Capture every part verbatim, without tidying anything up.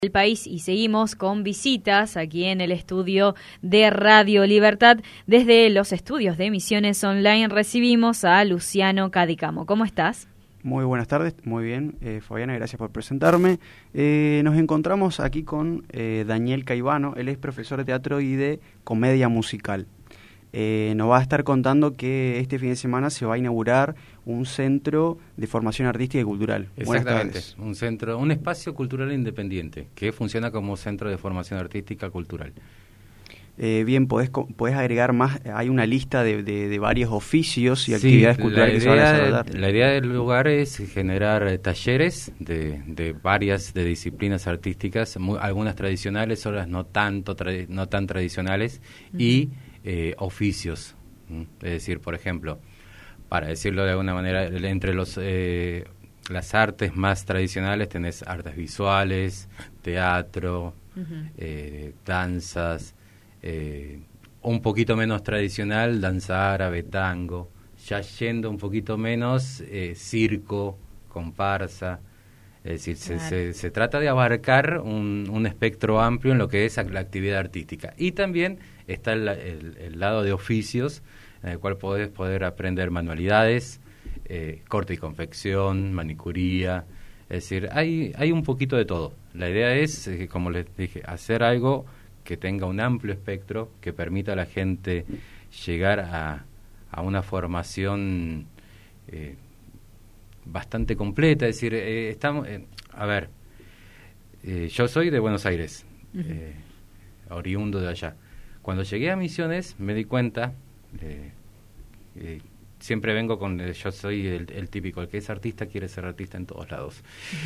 El país y seguimos con visitas aquí en el estudio de Radio Libertad. Desde los estudios de emisiones online recibimos a Luciano Cadicamo. ¿Cómo estás? Muy buenas tardes, muy bien, eh, Fabiana, gracias por presentarme. Eh, nos encontramos aquí con eh, Daniel Caivano, él es profesor de teatro y de comedia musical. Eh, nos va a estar contando que este fin de semana se va a inaugurar un centro de formación artística y cultural. Exactamente, un centro, un espacio cultural independiente que funciona como centro de formación artística cultural. Eh, bien, podés, podés agregar más, hay una lista de, de, de varios oficios y actividades sí, culturales idea, que se van a desarrollar. La idea del lugar es generar talleres de, de varias de disciplinas artísticas, muy, algunas tradicionales, otras no tanto tra- no tan tradicionales, uh-huh. y eh, oficios. ¿Mm? Es decir, por ejemplo, para decirlo de alguna manera, entre los eh, las artes más tradicionales tenés artes visuales, teatro, uh-huh. eh, danzas. Eh, un poquito menos tradicional, danza árabe, tango, ya yendo un poquito menos, eh, circo, comparsa, es decir, claro. se, se, se trata de abarcar un, un espectro amplio en lo que es la actividad artística. Y también está el, el, el lado de oficios, en el cual podés poder aprender manualidades, eh, corte y confección, manicuría, es decir, hay, hay un poquito de todo. La idea es, eh, como les dije, hacer algo que tenga un amplio espectro, que permita a la gente llegar a, a una formación eh, bastante completa. Es decir, eh, estamos, eh, a ver, eh, yo soy de Buenos Aires, uh-huh. eh, oriundo de allá. Cuando llegué a Misiones me di cuenta, eh, eh, siempre vengo con, eh, yo soy el, el típico, el que es artista quiere ser artista en todos lados.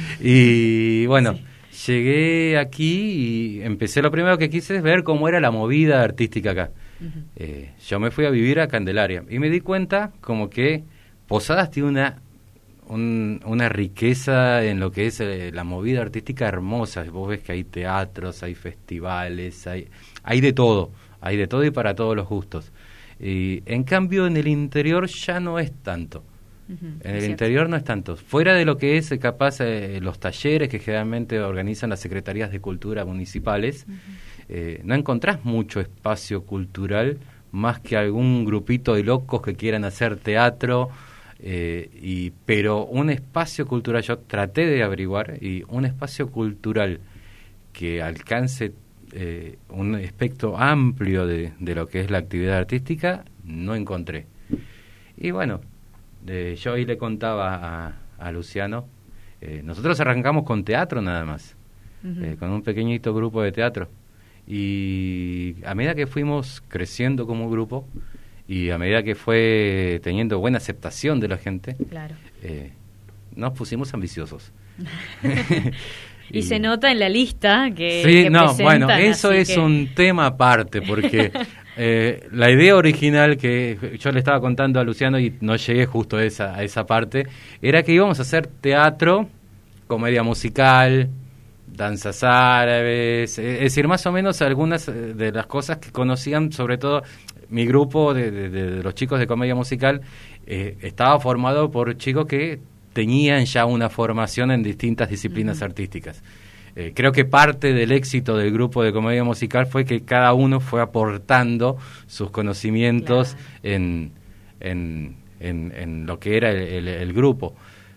Y bueno, sí. Llegué aquí y empecé, lo primero que quise es ver cómo era la movida artística acá. Uh-huh. Eh, yo me fui a vivir a Candelaria y me di cuenta como que Posadas tiene una, un, una riqueza en lo que es eh, la movida artística hermosa. Vos ves que hay teatros, hay festivales, hay, hay de todo, hay de todo y para todos los gustos. Y en cambio en el interior ya no es tanto. Uh-huh, en el cierto. Interior no es tanto. Fuera de lo que es capaz eh, los talleres que generalmente organizan las secretarías de cultura municipales, uh-huh. eh, no encontrás mucho espacio cultural más que algún grupito de locos que quieran hacer teatro, eh, y pero un espacio cultural, yo traté de averiguar, y un espacio cultural que alcance eh, un espectro amplio de, de lo que es la actividad artística, no encontré. Y bueno, Eh, yo ahí le contaba a, a Luciano, eh, nosotros arrancamos con teatro nada más, uh-huh. eh, con un pequeñito grupo de teatro, y a medida que fuimos creciendo como grupo y a medida que fue teniendo buena aceptación de la gente, claro. eh, nos pusimos ambiciosos. y, y se nota en la lista que, sí, que no, presentan, bueno, eso es que... un tema aparte, porque eh, la idea original que yo le estaba contando a Luciano y no llegué justo a esa, a esa parte, era que íbamos a hacer teatro, comedia musical, danzas árabes, es decir, más o menos algunas de las cosas que conocían, sobre todo mi grupo de, de, de los chicos de comedia musical, eh, estaba formado por chicos que tenían ya una formación en distintas disciplinas uh-huh. artísticas. Eh, creo que parte del éxito del grupo de comedia musical fue que cada uno fue aportando sus conocimientos claro. en, en, en, en lo que era el, el, el grupo.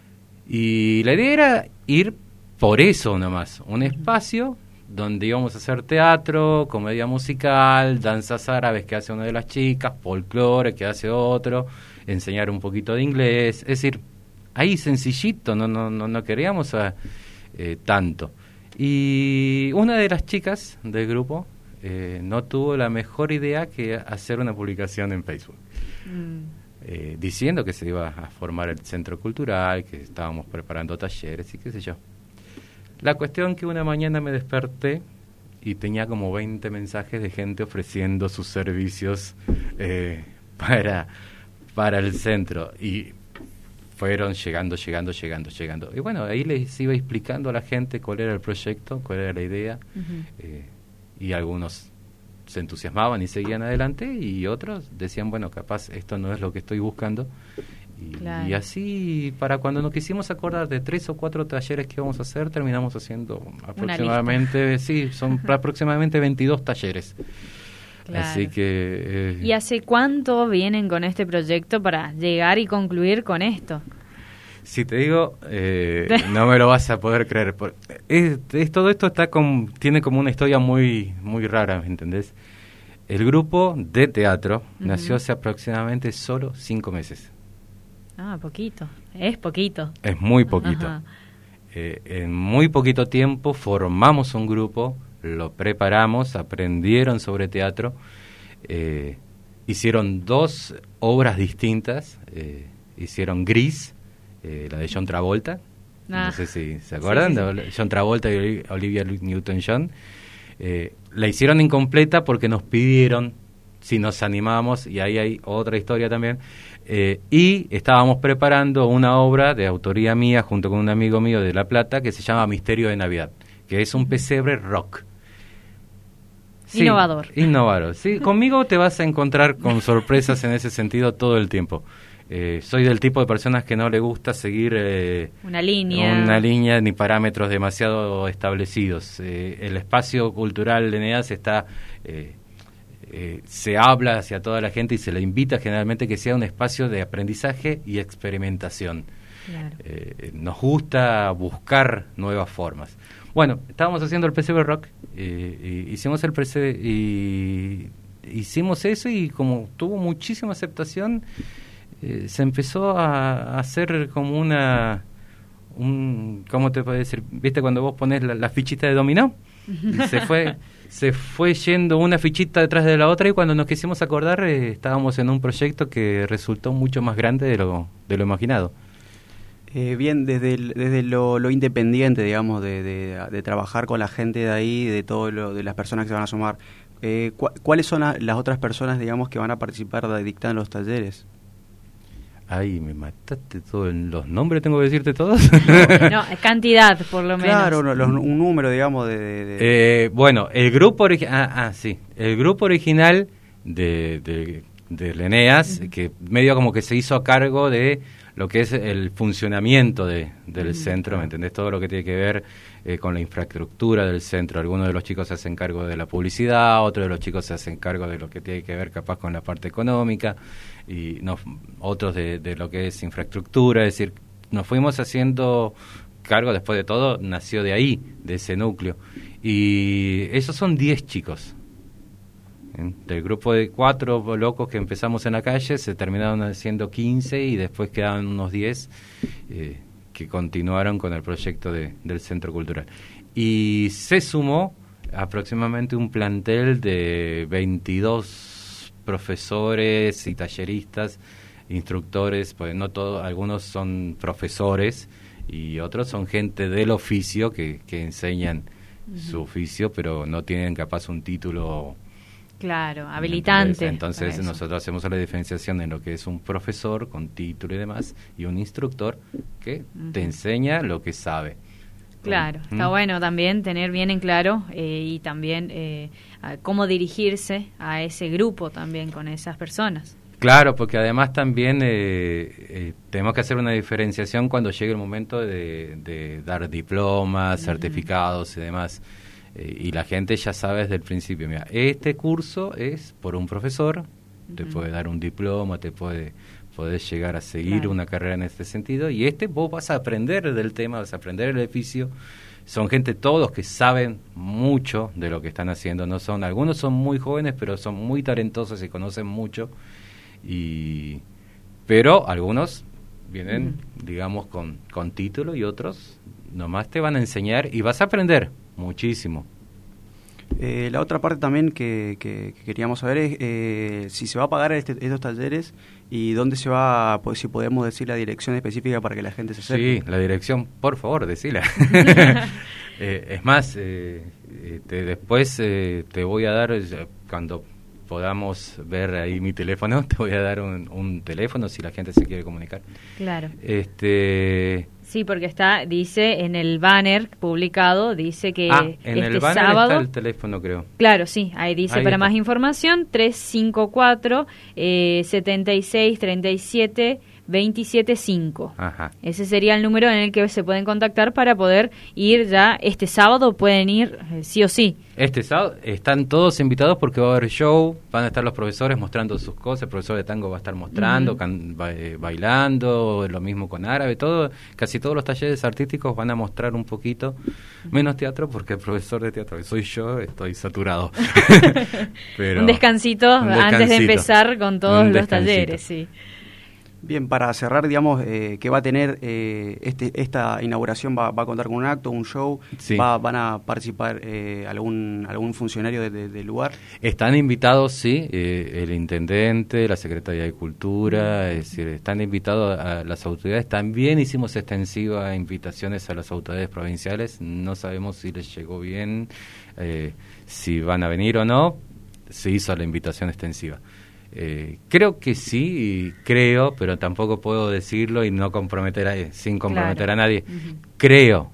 Y la idea era ir por eso nomás, un espacio donde íbamos a hacer teatro, comedia musical, danzas árabes que hace una de las chicas, folclore que hace otro, enseñar un poquito de inglés, es decir, ahí sencillito, no, no, no, no queríamos a, eh, tanto. Y una de las chicas del grupo eh, no tuvo la mejor idea que hacer una publicación en Facebook, mm. eh, diciendo que se iba a formar el centro cultural, que estábamos preparando talleres y qué sé yo. La cuestión que una mañana me desperté y tenía como veinte mensajes de gente ofreciendo sus servicios eh, para, para el centro, y fueron llegando, llegando, llegando, llegando. Y bueno, ahí les iba explicando a la gente cuál era el proyecto, cuál era la idea, uh-huh. eh, y algunos se entusiasmaban y seguían adelante, y otros decían, bueno, capaz esto no es lo que estoy buscando, Y, claro. y así, para cuando nos quisimos acordar de tres o cuatro talleres que vamos a hacer, terminamos haciendo aproximadamente, sí, son aproximadamente veintidós talleres. Claro. Así que... Eh, ¿Y hace cuánto vienen con este proyecto para llegar y concluir con esto? Si te digo, eh, no me lo vas a poder creer. Es, es, todo esto está con, tiene como una historia muy, muy rara, ¿me entendés? El grupo de teatro uh-huh. nació hace aproximadamente solo cinco meses. Ah, poquito. Es poquito. Es muy poquito. Eh, en muy poquito tiempo formamos un grupo, lo preparamos, aprendieron sobre teatro, eh, hicieron dos obras distintas, eh, hicieron Gris, eh, la de John Travolta, ah. no sé si se acuerdan, sí, sí, sí. de John Travolta y Olivia Newton-John. Eh, la hicieron incompleta porque nos pidieron si nos animábamos, y ahí hay otra historia también, eh, y estábamos preparando una obra de autoría mía junto con un amigo mío de La Plata que se llama Misterio de Navidad, que es un pesebre rock. Sí, innovador. Innovador, sí. Conmigo te vas a encontrar con sorpresas en ese sentido todo el tiempo. Eh, soy del tipo de personas que no le gusta seguir eh, una línea una línea ni parámetros demasiado establecidos. Eh, el espacio cultural de Eneas está eh, eh, se habla hacia toda la gente y se le invita generalmente que sea un espacio de aprendizaje y experimentación. Claro. Eh, nos gusta buscar nuevas formas. Bueno, estábamos haciendo el P C B Rock, eh, y hicimos el P C B y hicimos eso, y como tuvo muchísima aceptación, eh, se empezó a, a hacer como una, un, ¿cómo te puedo decir? ¿Viste cuando vos pones la, la fichita de dominó? Y se fue, se fue yendo una fichita detrás de la otra, y cuando nos quisimos acordar eh, estábamos en un proyecto que resultó mucho más grande de lo, de lo imaginado. Eh, bien, desde el, desde lo, lo independiente, digamos, de, de, de trabajar con la gente de ahí, de todo lo, de las personas que se van a sumar, eh, cu ¿cuáles son a, las otras personas, digamos, que van a participar de dictando los talleres? Ay, me mataste todos los nombres, ¿tengo que decirte todos? No, no, cantidad, por lo menos. Claro, no, los, un número, digamos, de... de, de... Eh, bueno, el grupo original, ah, ah, sí, el grupo original de, de, de Eneas, uh-huh. que medio como que se hizo a cargo de lo que es el funcionamiento de, del uh-huh. centro, ¿me entendés? Todo lo que tiene que ver eh, con la infraestructura del centro. Algunos de los chicos se hacen cargo de la publicidad, otros de los chicos se hacen cargo de lo que tiene que ver capaz con la parte económica, y nos, otros de, de lo que es infraestructura. Es decir, nos fuimos haciendo cargo, después de todo, nació de ahí, de ese núcleo. Y esos son diez chicos. ¿Eh? Del grupo de cuatro locos que empezamos en la calle, se terminaron haciendo quince, y después quedaban unos diez eh, que continuaron con el proyecto de, del Centro Cultural. Y se sumó aproximadamente un plantel de veintidós profesores y talleristas, instructores, pues no todos, algunos son profesores y otros son gente del oficio que, que enseñan uh-huh. su oficio, pero no tienen capaz un título. Claro, habilitante. Entonces, entonces nosotros hacemos la diferenciación en lo que es un profesor con título y demás, y un instructor que uh-huh. te enseña lo que sabe. Claro, ¿Mm? Está bueno también tener bien en claro eh, y también eh, cómo dirigirse a ese grupo también con esas personas. Claro, porque además también eh, eh, tenemos que hacer una diferenciación cuando llegue el momento de, de dar diplomas, uh-huh. certificados y demás. Y la gente ya sabe desde el principio, mira, este curso es por un profesor, uh-huh. te puede dar un diploma, te puede podés llegar a seguir claro. una carrera en este sentido, y este vos vas a aprender del tema, vas a aprender el oficio. Son gente todos que saben mucho de lo que están haciendo, no son, algunos son muy jóvenes, pero son muy talentosos y conocen mucho, y pero algunos vienen, uh-huh. digamos, con, con título, y otros nomás te van a enseñar y vas a aprender muchísimo. Eh, la otra parte también que, que, que queríamos saber es eh, si se va a pagar este, estos talleres, y dónde se va, pues, si podemos decir la dirección específica para que la gente se acerque. Sí, la dirección, por favor, decila. eh, es más, eh, te, después eh, te voy a dar, cuando podamos ver ahí mi teléfono, te voy a dar un, un teléfono si la gente se quiere comunicar. Claro. Este... Sí, porque está, dice en el banner publicado, dice que ah, en este el banner sábado... está el teléfono, creo. Claro, sí, ahí dice ahí para está. Más información, tres cinco cuatro, setenta y seis, treinta y siete, veintisiete cinco. Ajá. Ese sería el número en el que se pueden contactar para poder ir ya este sábado, pueden ir eh, sí o sí. Este sábado están todos invitados porque va a haber show, van a estar los profesores mostrando sus cosas, el profesor de tango va a estar mostrando, uh-huh. can, ba, eh, bailando, lo mismo con árabe, todo, casi todos los talleres artísticos van a mostrar un poquito, menos teatro porque el profesor de teatro que soy yo estoy saturado. Pero, un, descansito un descansito antes de empezar con todos los talleres, sí. Bien, para cerrar, digamos, eh, que va a tener eh, este, esta inauguración, va, va a contar con un acto, un show, sí. va, van a participar eh, algún algún funcionario del de, de lugar. Están invitados, sí, eh, el intendente, la Secretaría de Cultura, es decir, están invitados a las autoridades. También hicimos extensiva invitaciones a las autoridades provinciales, no sabemos si les llegó bien, eh, si van a venir o no, se hizo la invitación extensiva. Eh, creo que sí, creo, pero tampoco puedo decirlo y no comprometer a, sin comprometer claro. a nadie. Uh-huh. Creo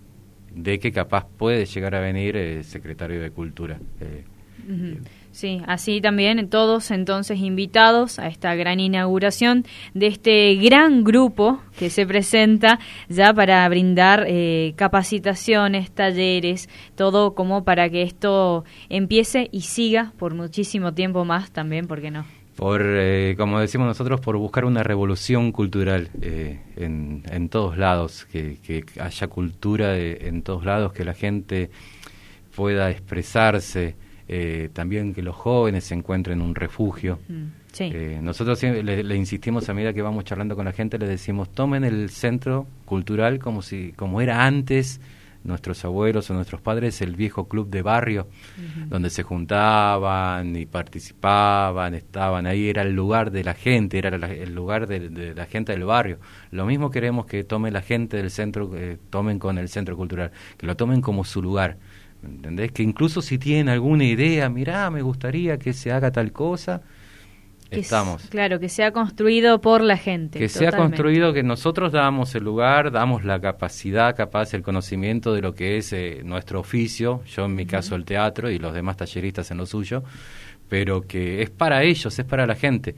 de que capaz puede llegar a venir el secretario de Cultura. Eh, uh-huh. Sí, así también todos entonces invitados a esta gran inauguración de este gran grupo que se presenta ya para brindar eh, capacitaciones, talleres, todo como para que esto empiece y siga por muchísimo tiempo más también, ¿por qué no? Por, eh, como decimos nosotros, por buscar una revolución cultural eh, en, en todos lados, que, que haya cultura de, en todos lados, que la gente pueda expresarse. Eh, también que los jóvenes encuentren un refugio. Mm, sí. eh, nosotros siempre le, le insistimos a medida que vamos charlando con la gente, le decimos, tomen el centro cultural como si como era antes nuestros abuelos o nuestros padres, el viejo club de barrio, uh-huh. donde se juntaban y participaban, estaban ahí, era el lugar de la gente, era la, el lugar de, de la gente del barrio. Lo mismo queremos que tome la gente del centro, eh, tomen con el centro cultural, que lo tomen como su lugar. ¿Entendés? Que incluso si tienen alguna idea, mirá, me gustaría que se haga tal cosa, que estamos. Es, claro, que sea construido por la gente. Que totalmente. Sea construido, que nosotros damos el lugar, damos la capacidad, capaz, el conocimiento de lo que es eh, nuestro oficio, yo en mi uh-huh. caso el teatro y los demás talleristas en lo suyo, pero que es para ellos, es para la gente.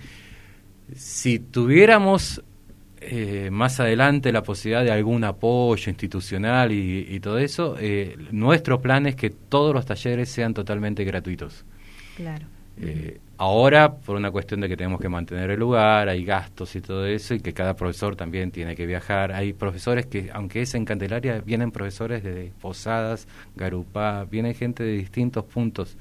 Si tuviéramos... Eh, más adelante la posibilidad de algún apoyo institucional y, y todo eso, eh, nuestro plan es que todos los talleres sean totalmente gratuitos. Claro. Eh, ahora, por una cuestión de que tenemos que mantener el lugar, hay gastos y todo eso, y que cada profesor también tiene que viajar. Hay profesores que, aunque es en Candelaria, vienen profesores de Posadas, Garupá, viene gente de distintos puntos.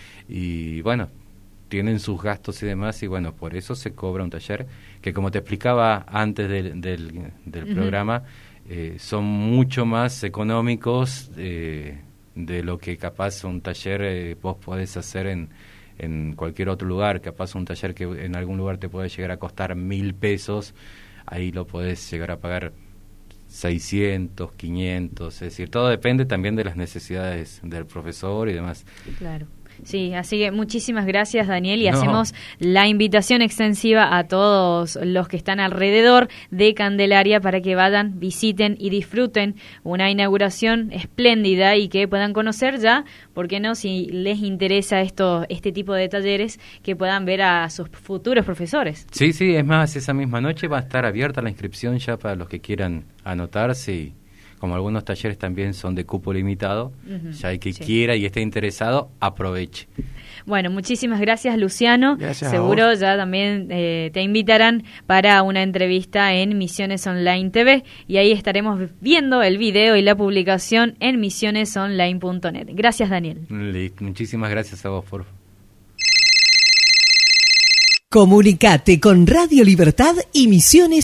Y bueno, tienen sus gastos y demás, y bueno, por eso se cobra un taller que, como te explicaba antes del, del, del uh-huh. programa, eh, son mucho más económicos eh, de lo que capaz un taller eh, vos podés hacer en, en cualquier otro lugar. Capaz un taller que en algún lugar te puede llegar a costar mil pesos, ahí lo podés llegar a pagar seiscientos, quinientos, es decir, todo depende también de las necesidades del profesor y demás. Claro. Sí, así que muchísimas gracias, Daniel, y no. hacemos la invitación extensiva a todos los que están alrededor de Candelaria para que vayan, visiten y disfruten una inauguración espléndida y que puedan conocer ya, ¿por qué no? Si les interesa esto, este tipo de talleres, que puedan ver a sus futuros profesores. Sí, sí, es más, esa misma noche va a estar abierta la inscripción ya para los que quieran anotarse y... como algunos talleres también son de cupo limitado, uh-huh, ya hay que sí. quiera y esté interesado, aproveche. Bueno, muchísimas gracias, Luciano. Gracias. Seguro ya también eh, te invitarán para una entrevista en Misiones Online T V y ahí estaremos viendo el video y la publicación en misiones online punto net. Gracias, Daniel. Listo. Muchísimas gracias a vos, por favor. Comunicate con Radio Libertad y Misiones